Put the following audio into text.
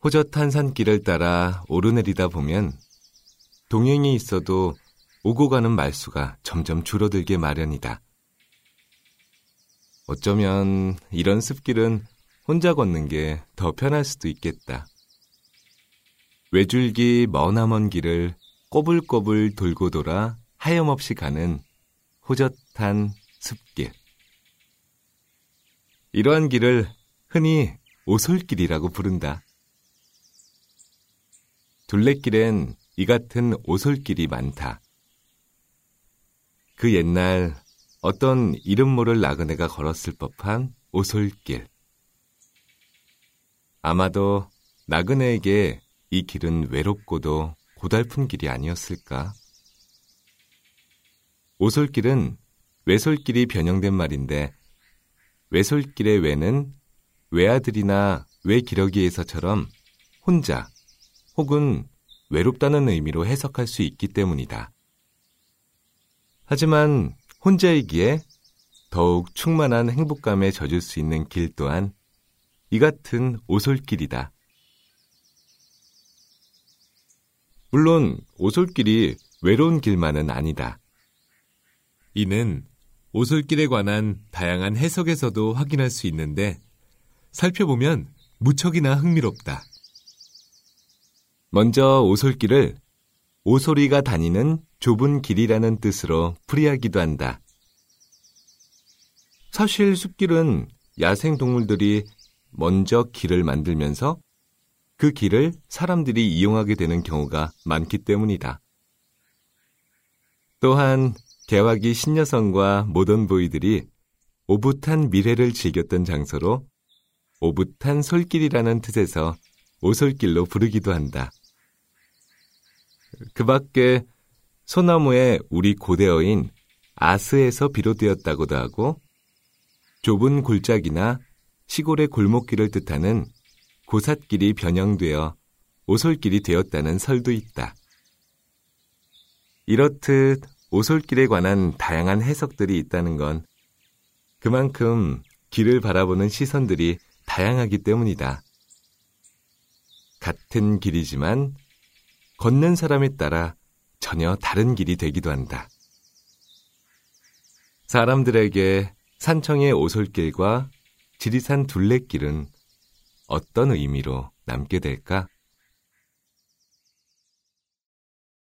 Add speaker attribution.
Speaker 1: 호젓한 산길을 따라 오르내리다 보면 동행이 있어도 오고 가는 말수가 점점 줄어들게 마련이다. 어쩌면 이런 숲길은 혼자 걷는 게 더 편할 수도 있겠다. 외줄기 머나먼 길을 꼬불꼬불 돌고 돌아 하염없이 가는 호젓한 숲길. 이러한 길을 흔히 오솔길이라고 부른다. 둘레길엔 이 같은 오솔길이 많다. 그 옛날 어떤 이름 모를 나그네가 걸었을 법한 오솔길. 아마도 나그네에게 이 길은 외롭고도 고달픈 길이 아니었을까? 오솔길은 외솔길이 변형된 말인데 외솔길의 외는 외아들이나 외기러기에서처럼 혼자 혹은 외롭다는 의미로 해석할 수 있기 때문이다. 하지만 혼자이기에 더욱 충만한 행복감에 젖을 수 있는 길 또한 이 같은 오솔길이다. 물론 오솔길이 외로운 길만은 아니다. 이는 오솔길에 관한 다양한 해석에서도 확인할 수 있는데 살펴보면 무척이나 흥미롭다. 먼저 오솔길을 오소리가 다니는 좁은 길이라는 뜻으로 풀이하기도 한다. 사실 숲길은 야생동물들이 먼저 길을 만들면서 그 길을 사람들이 이용하게 되는 경우가 많기 때문이다. 또한 개화기 신여성과 모던보이들이 오붓한 미래를 즐겼던 장소로 오붓한 솔길이라는 뜻에서 오솔길로 부르기도 한다. 그 밖에 소나무의 우리 고대어인 아스에서 비롯되었다고도 하고 좁은 골짜기나 시골의 골목길을 뜻하는 고삿길이 변형되어 오솔길이 되었다는 설도 있다. 이렇듯 오솔길에 관한 다양한 해석들이 있다는 건 그만큼 길을 바라보는 시선들이 다양하기 때문이다. 같은 길이지만 걷는 사람에 따라 전혀 다른 길이 되기도 한다. 사람들에게 산청의 오솔길과 지리산 둘레길은 어떤 의미로 남게 될까?